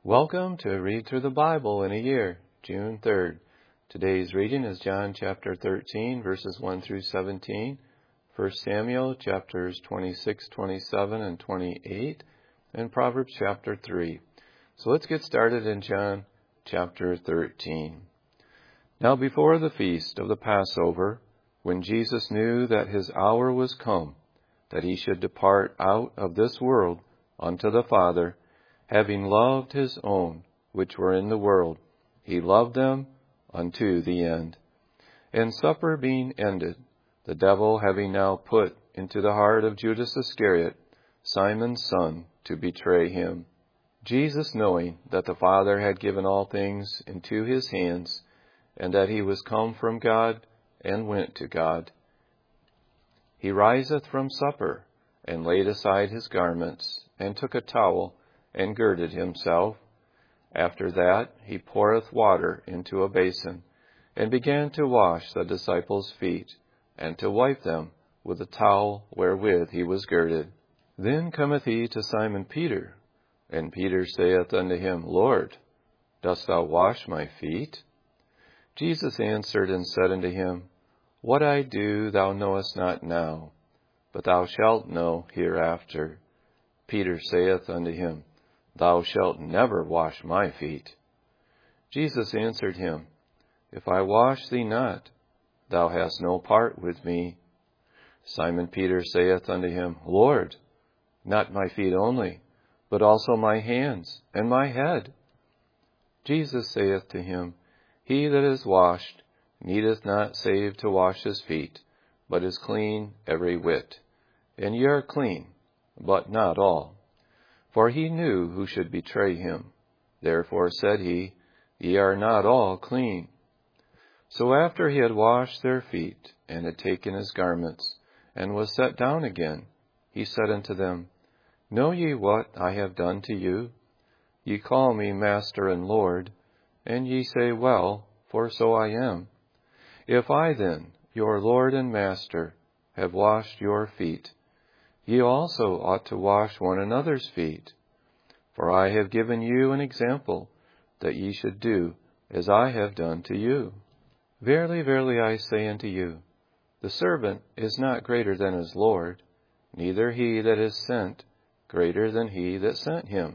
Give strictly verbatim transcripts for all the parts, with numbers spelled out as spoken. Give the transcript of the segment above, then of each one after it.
Welcome to Read Through the Bible in a Year, June third. Today's reading is John chapter thirteen, verses one through seventeen, First Samuel chapters twenty-six, twenty-seven, and twenty-eight, and Proverbs chapter three. So let's get started in John chapter thirteen. Now before the feast of the Passover, when Jesus knew that his hour was come, that he should depart out of this world unto the Father, having loved his own which were in the world, he loved them unto the end. And supper being ended, the devil having now put into the heart of Judas Iscariot, Simon's son, to betray him, Jesus, knowing that the Father had given all things into his hands, and that he was come from God and went to God, he riseth from supper, and laid aside his garments, and took a towel, and girded himself. After that he poureth water into a basin, and began to wash the disciples' feet, and to wipe them with the towel wherewith he was girded. Then cometh he to Simon Peter, and Peter saith unto him, Lord, dost thou wash my feet? Jesus answered and said unto him, What I do thou knowest not now, but thou shalt know hereafter. Peter saith unto him, Thou shalt never wash my feet. Jesus answered him, If I wash thee not, thou hast no part with me. Simon Peter saith unto him, Lord, not my feet only, but also my hands and my head. Jesus saith to him, He that is washed needeth not save to wash his feet, but is clean every whit. And ye are clean, but not all. For he knew who should betray him. Therefore said he, Ye are not all clean. So after he had washed their feet, and had taken his garments, and was set down again, he said unto them, Know ye what I have done to you? Ye call me Master and Lord, and ye say, Well, for so I am. If I then, your Lord and Master, have washed your feet, ye also ought to wash one another's feet. For I have given you an example, that ye should do as I have done to you. Verily, verily, I say unto you, the servant is not greater than his Lord, neither he that is sent greater than he that sent him.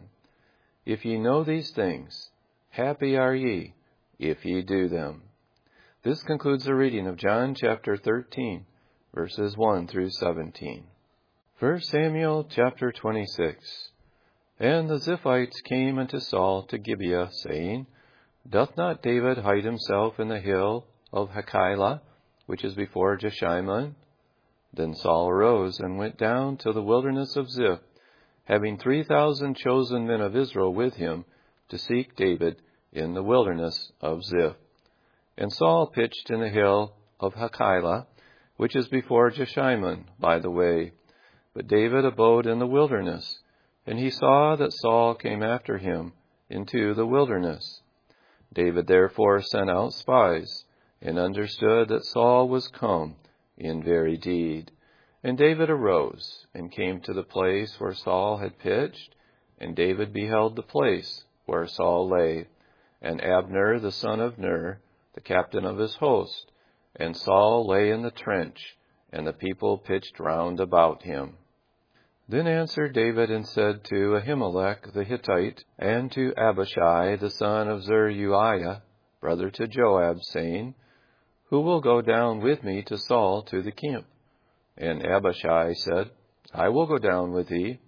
If ye know these things, happy are ye, if ye do them. This concludes the reading of John chapter thirteen, verses one through seventeen. First Samuel chapter twenty-six. And the Ziphites came unto Saul to Gibeah, saying, Doth not David hide himself in the hill of Hachilah, which is before Jeshimon? Then Saul arose and went down to the wilderness of Ziph, having three thousand chosen men of Israel with him, to seek David in the wilderness of Ziph. And Saul pitched in the hill of Hachilah, which is before Jeshimon, by the way. But David abode in the wilderness, and he saw that Saul came after him into the wilderness. David therefore sent out spies, and understood that Saul was come in very deed. And David arose, and came to the place where Saul had pitched, and David beheld the place where Saul lay, and Abner the son of Ner, the captain of his host. And Saul lay in the trench, and the people pitched round about him. Then answered David and said to Ahimelech the Hittite, and to Abishai the son of Zeruiah, brother to Joab, saying, Who will go down with me to Saul to the camp? And Abishai said, I will go down with thee.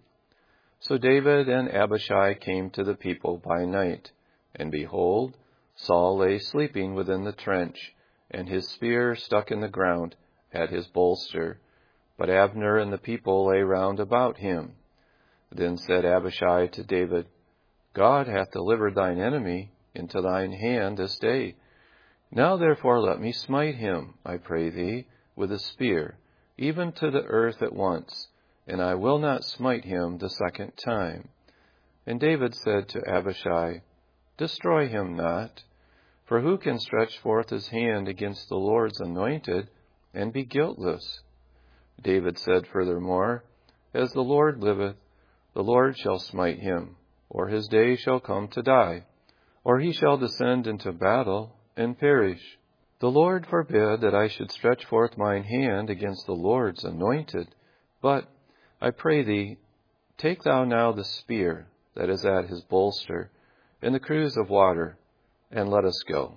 So David and Abishai came to the people by night, and behold, Saul lay sleeping within the trench, and his spear stuck in the ground at his bolster. But Abner and the people lay round about him. Then said Abishai to David, God hath delivered thine enemy into thine hand this day. Now therefore let me smite him, I pray thee, with a spear, even to the earth at once, and I will not smite him the second time. And David said to Abishai, Destroy him not, for who can stretch forth his hand against the Lord's anointed, and be guiltless? David said furthermore, As the Lord liveth, the Lord shall smite him, or his day shall come to die, or he shall descend into battle and perish. The Lord forbid that I should stretch forth mine hand against the Lord's anointed. But, I pray thee, take thou now the spear that is at his bolster, and the cruse of water, and let us go.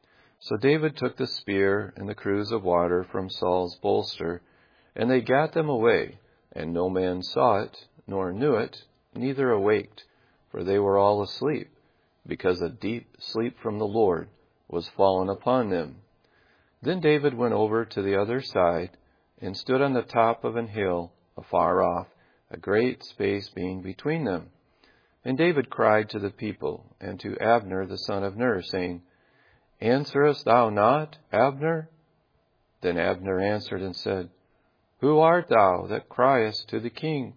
So David took the spear and the cruse of water from Saul's bolster, and they gat them away, and no man saw it, nor knew it, neither awaked, for they were all asleep, because a deep sleep from the Lord was fallen upon them. Then David went over to the other side, and stood on the top of an hill afar off, a great space being between them. And David cried to the people, and to Abner the son of Ner, saying, Answerest thou not, Abner? Then Abner answered and said, Who art thou that criest to the king?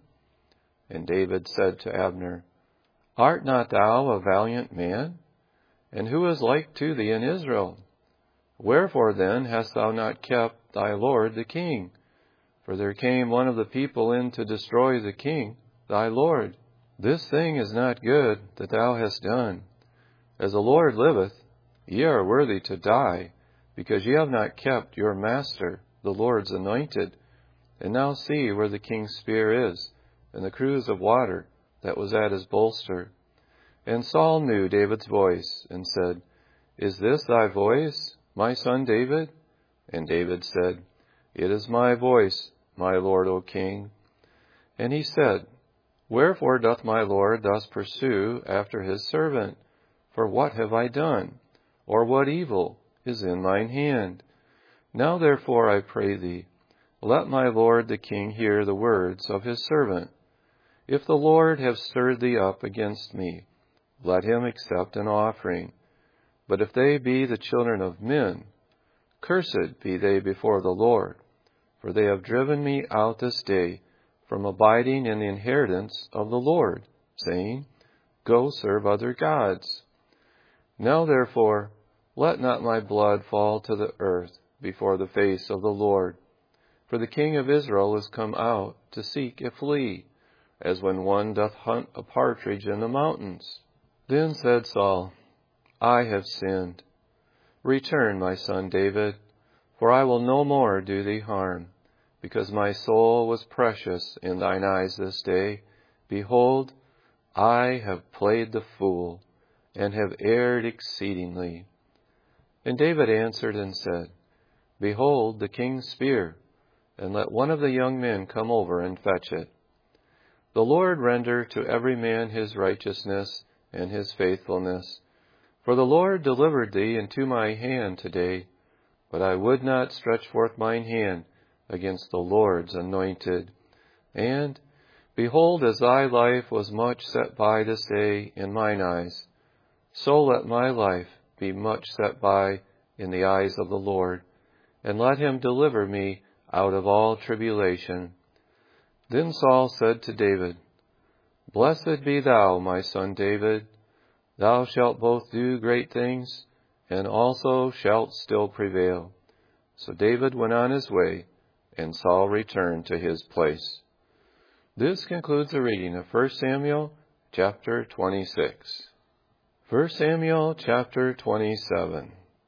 And David said to Abner, Art not thou a valiant man? And who is like to thee in Israel? Wherefore then hast thou not kept thy lord the king? For there came one of the people in to destroy the king, thy lord. This thing is not good that thou hast done. As the Lord liveth, ye are worthy to die, because ye have not kept your master, the Lord's anointed. And now see where the king's spear is, and the cruse of water that was at his bolster. And Saul knew David's voice, and said, Is this thy voice, my son David? And David said, It is my voice, my lord, O king. And he said, Wherefore doth my lord thus pursue after his servant? For what have I done? Or what evil is in mine hand? Now therefore I pray thee, let my lord the king hear the words of his servant. If the Lord have stirred thee up against me, let him accept an offering. But if they be the children of men, cursed be they before the Lord. For they have driven me out this day from abiding in the inheritance of the Lord, saying, Go serve other gods. Now therefore, let not my blood fall to the earth before the face of the Lord. For the king of Israel is come out to seek a flea, as when one doth hunt a partridge in the mountains. Then said Saul, I have sinned. Return, my son David, for I will no more do thee harm, because my soul was precious in thine eyes this day. Behold, I have played the fool, and have erred exceedingly. And David answered and said, Behold the king's spear, and let one of the young men come over and fetch it. The Lord render to every man his righteousness and his faithfulness. For the Lord delivered thee into my hand today, but I would not stretch forth mine hand against the Lord's anointed. And, behold, as thy life was much set by this day in mine eyes, so let my life be much set by in the eyes of the Lord, and let him deliver me out of all tribulation. Then Saul said to David, Blessed be thou, my son David. Thou shalt both do great things, and also shalt still prevail. So David went on his way, and Saul returned to his place. This concludes the reading of First Samuel chapter twenty-six. First Samuel chapter twenty-seven.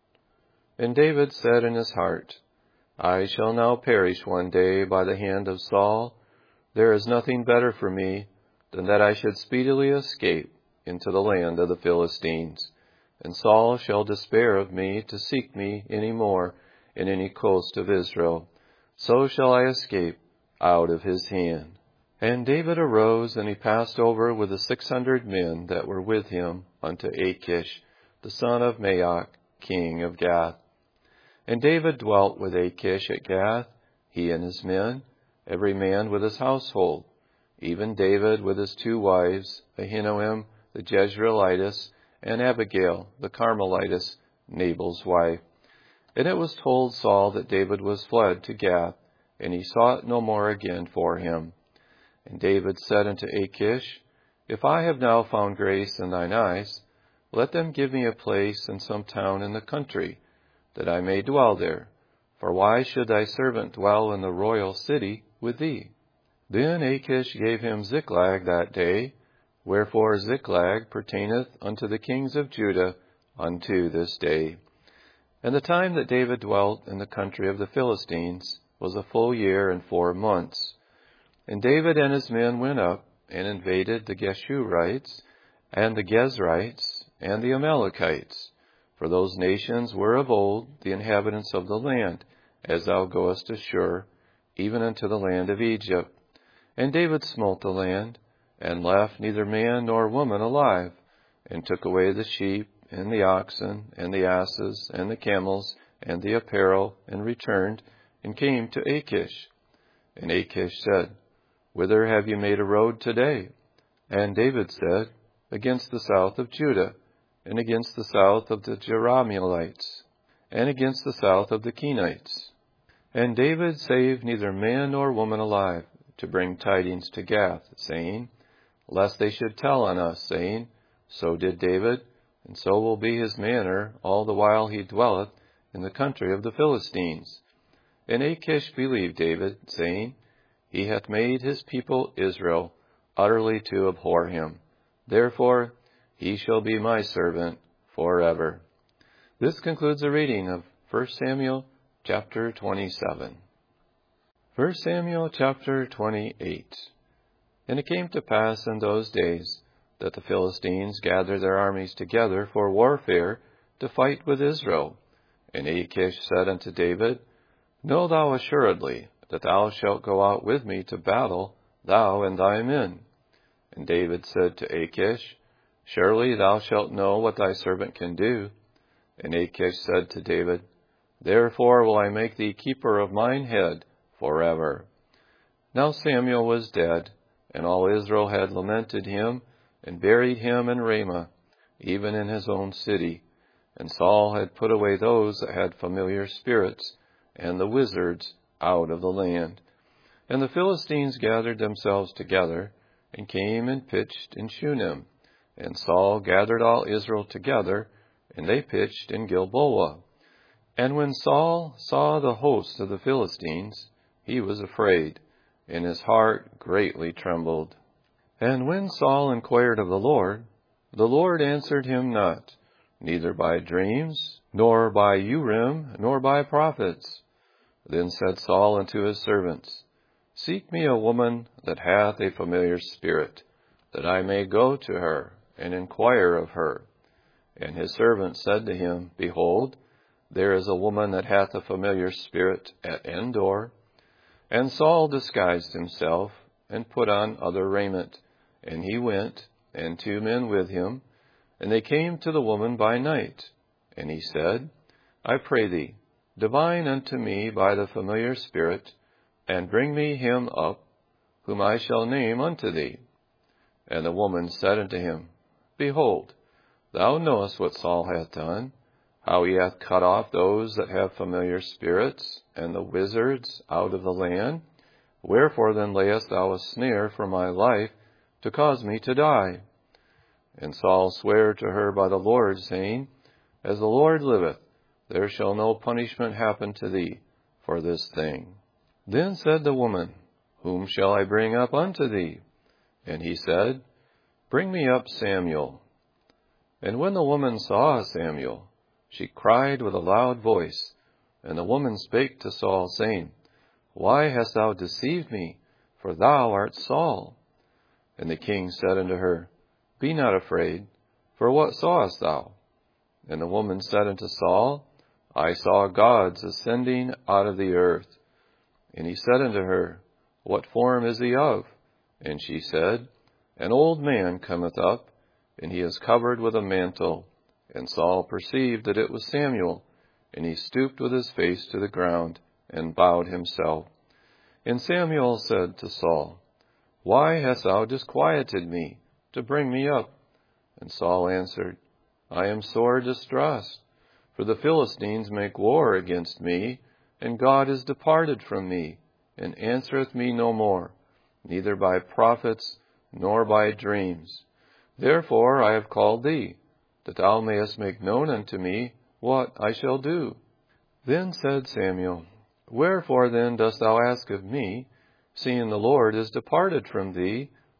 And David said in his heart, I shall now perish one day by the hand of Saul. There is nothing better for me than that I should speedily escape into the land of the Philistines. And Saul shall despair of me to seek me any more in any coast of Israel. So shall I escape out of his hand. And David arose, and he passed over with the six hundred men that were with him unto Achish, the son of Maoch, king of Gath. And David dwelt with Achish at Gath, he and his men, every man with his household, even David with his two wives, Ahinoam the Jezreelitess, and Abigail the Carmelitess, Nabal's wife. And it was told Saul that David was fled to Gath, and he sought no more again for him. And David said unto Achish, If I have now found grace in thine eyes, let them give me a place in some town in the country, that I may dwell there. For why should thy servant dwell in the royal city with thee? Then Achish gave him Ziklag that day, Wherefore Ziklag pertaineth unto the kings of Judah unto this day. And the time that David dwelt in the country of the Philistines was a full year and four months. And David and his men went up and invaded the Geshurites and the Gezrites and the Amalekites, for those nations were of old the inhabitants of the land, as thou goest ashore, even unto the land of Egypt. And David smote the land, and left neither man nor woman alive, and took away the sheep, and the oxen, and the asses, and the camels, and the apparel, and returned, and came to Achish. And Achish said, Whither have you made a road today? And David said, Against the south of Judah, and against the south of the Jerahmeelites, and against the south of the Kenites. And David saved neither man nor woman alive, to bring tidings to Gath, saying, Lest they should tell on us, saying, So did David, and so will be his manner all the while he dwelleth in the country of the Philistines. And Achish believed David, saying, He hath made his people Israel utterly to abhor him. Therefore he shall be my servant forever. This concludes the reading of First Samuel chapter twenty-seven. First Samuel chapter twenty-eight. And it came to pass in those days that the Philistines gathered their armies together for warfare to fight with Israel. And Achish said unto David, Know thou assuredly that thou shalt go out with me to battle, thou and thy men. And David said to Achish, Surely thou shalt know what thy servant can do. And Achish said to David, Therefore will I make thee keeper of mine head forever. Now Samuel was dead, and all Israel had lamented him, and buried him in Ramah, even in his own city. And Saul had put away those that had familiar spirits, and the wizards out of the land. And the Philistines gathered themselves together, and came and pitched in Shunem. And Saul gathered all Israel together, and they pitched in Gilboa. And when Saul saw the host of the Philistines, he was afraid, and his heart greatly trembled. And when Saul inquired of the Lord, the Lord answered him not, neither by dreams, nor by Urim, nor by prophets. Then said Saul unto his servants, Seek me a woman that hath a familiar spirit, that I may go to her, and inquire of her. And his servants said to him, Behold, there is a woman that hath a familiar spirit at Endor. And Saul disguised himself, and put on other raiment. And he went, and two men with him, and they came to the woman by night. And he said, I pray thee, divine unto me by the familiar spirit, and bring me him up, whom I shall name unto thee. And the woman said unto him, Behold, thou knowest what Saul hath done, how he hath cut off those that have familiar spirits, and the wizards out of the land. Wherefore then layest thou a snare for my life, to cause me to die? And Saul sware to her by the Lord, saying, As the Lord liveth, there shall no punishment happen to thee for this thing. Then said the woman, Whom shall I bring up unto thee? And he said, Bring me up Samuel. And when the woman saw Samuel, she cried with a loud voice. And the woman spake to Saul, saying, Why hast thou deceived me? For thou art Saul. And the king said unto her, Be not afraid, for what sawest thou? And the woman said unto Saul, I saw gods ascending out of the earth. And he said unto her, What form is he of? And she said, An old man cometh up, and he is covered with a mantle. And Saul perceived that it was Samuel, and he stooped with his face to the ground, and bowed himself. And Samuel said to Saul, Why hast thou disquieted me, to bring me up? And Saul answered, I am sore distressed, for the Philistines make war against me, and God is departed from me, and answereth me no more, neither by prophets, nor by dreams. Therefore I have called thee, that thou mayest make known unto me what I shall do. Then said Samuel, Wherefore then dost thou ask of me, seeing the Lord is departed from thee,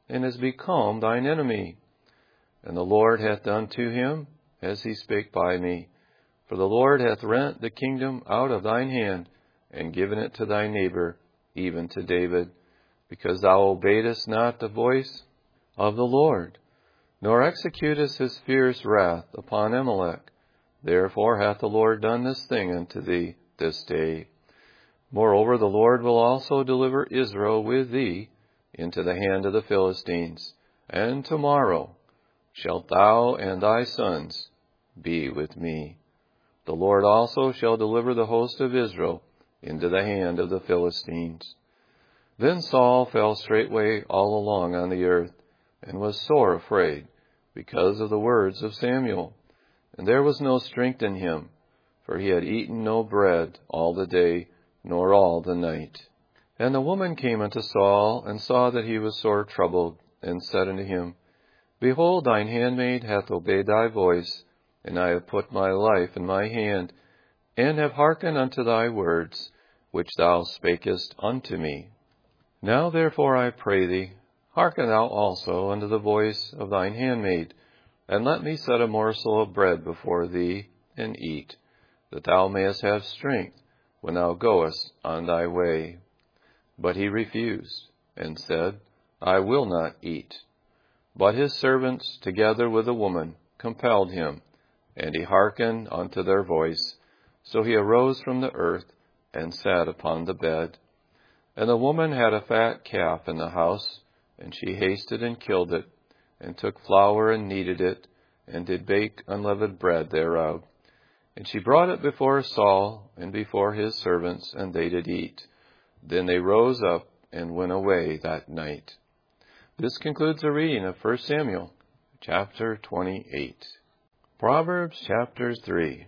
and is become thine enemy. And the Lord hath done to him as he spake by me. For the Lord hath rent the kingdom out of thine hand, and given it to thy neighbor, even to David, because thou obeyedest not the voice of the Lord, nor executest his fierce wrath upon Amalek. Therefore hath the Lord done this thing unto thee this day. Moreover, the Lord will also deliver Israel with thee into the hand of the Philistines, and tomorrow shalt thou and thy sons be with me. The Lord also shall deliver the host of Israel into the hand of the Philistines. Then Saul fell straightway all along on the earth, and was sore afraid, because of the words of Samuel. And there was no strength in him, for he had eaten no bread all the day, nor all the night. And the woman came unto Saul, and saw that he was sore troubled, and said unto him, Behold, thine handmaid hath obeyed thy voice, and I have put my life in my hand, and have hearkened unto thy words, which thou spakest unto me. Now therefore I pray thee, hearken thou also unto the voice of thine handmaid, and let me set a morsel of bread before thee, and eat, that thou mayest have strength when thou goest on thy way. But he refused, and said, I will not eat. But his servants, together with the woman, compelled him, and he hearkened unto their voice. So he arose from the earth, and sat upon the bed. And the woman had a fat calf in the house, and she hasted and killed it, and took flour and kneaded it, and did bake unleavened bread thereof. And she brought it before Saul, and before his servants, and they did eat. Then they rose up, and went away that night. This concludes the reading of First Samuel, chapter twenty-eight. Proverbs, chapter three.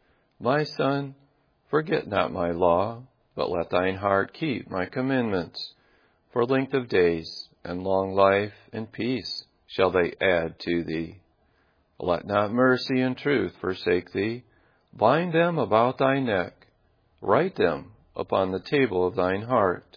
My son, forget not my law, but let thine heart keep my commandments. For length of days, and long life, and peace shall they add to thee. Let not mercy and truth forsake thee. Bind them about thy neck. Write them upon the table of thine heart.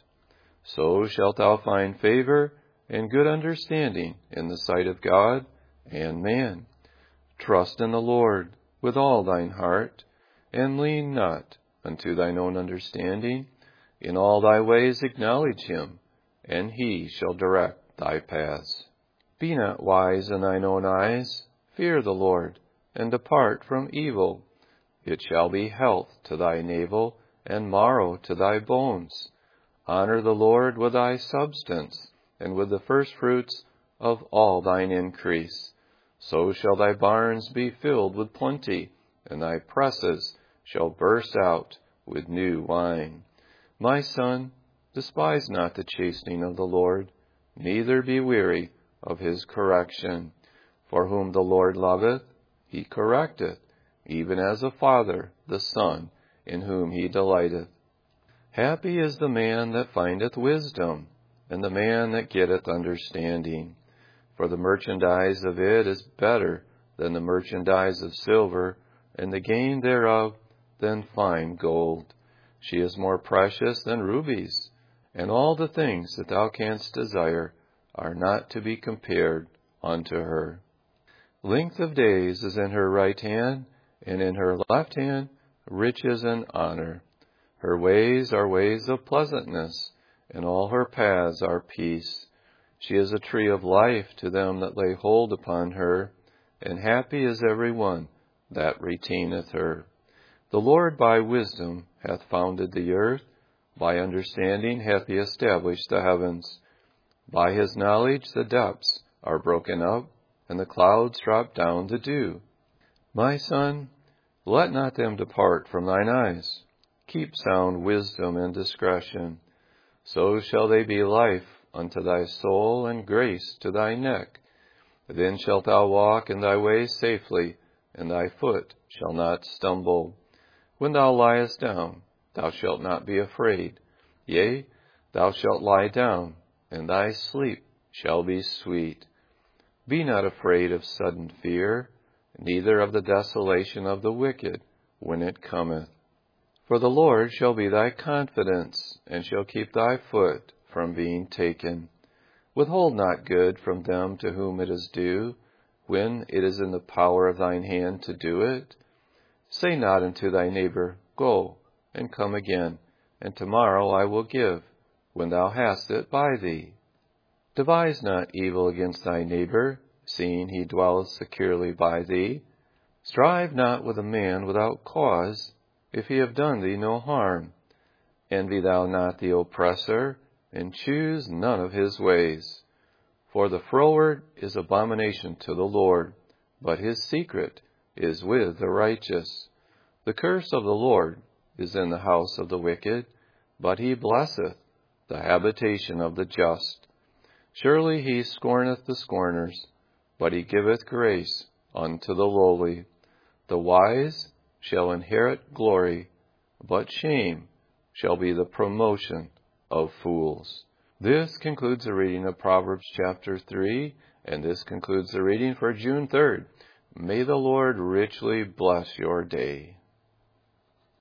So shalt thou find favor and good understanding in the sight of God and man. Trust in the Lord with all thine heart, and lean not unto thine own understanding. In all thy ways acknowledge him, and he shall direct thy paths. Be not wise in thine own eyes. Fear the Lord, and depart from evil. It shall be health to thy navel, and marrow to thy bones. Honor the Lord with thy substance, and with the firstfruits of all thine increase. So shall thy barns be filled with plenty, and thy presses shall burst out with new wine. My son, despise not the chastening of the Lord, neither be weary of his correction. For whom the Lord loveth, he correcteth, even as a father the son in whom he delighteth. Happy is the man that findeth wisdom, and the man that getteth understanding. For the merchandise of it is better than the merchandise of silver, and the gain thereof than fine gold. She is more precious than rubies, and all the things that thou canst desire are not to be compared unto her. Length of days is in her right hand, and in her left hand riches and honor. Her ways are ways of pleasantness, and all her paths are peace. She is a tree of life to them that lay hold upon her, and happy is every one that retaineth her. The Lord by wisdom hath founded the earth, by understanding hath he established the heavens. By his knowledge the depths are broken up, and the clouds drop down the dew. My son, let not them depart from thine eyes. Keep sound wisdom and discretion. So shall they be life unto thy soul, and grace to thy neck. Then shalt thou walk in thy ways safely, and thy foot shall not stumble. When thou liest down, thou shalt not be afraid. Yea, thou shalt lie down, and thy sleep shall be sweet. Be not afraid of sudden fear, neither of the desolation of the wicked when it cometh. For the Lord shall be thy confidence, and shall keep thy foot from being taken. Withhold not good from them to whom it is due, when it is in the power of thine hand to do it. Say not unto thy neighbor, Go, and come again, and tomorrow I will give, when thou hast it by thee. Devise not evil against thy neighbor, seeing he dwelleth securely by thee. Strive not with a man without cause, if he have done thee no harm. Envy thou not the oppressor, and choose none of his ways. For the froward is abomination to the Lord, but his secret is with the righteous. The curse of the Lord is in the house of the wicked, but he blesseth the habitation of the just. Surely he scorneth the scorners, but he giveth grace unto the lowly. The wise shall inherit glory, but shame shall be the promotion of fools. This concludes the reading of Proverbs chapter three, and this concludes the reading for June third. May the Lord richly bless your day.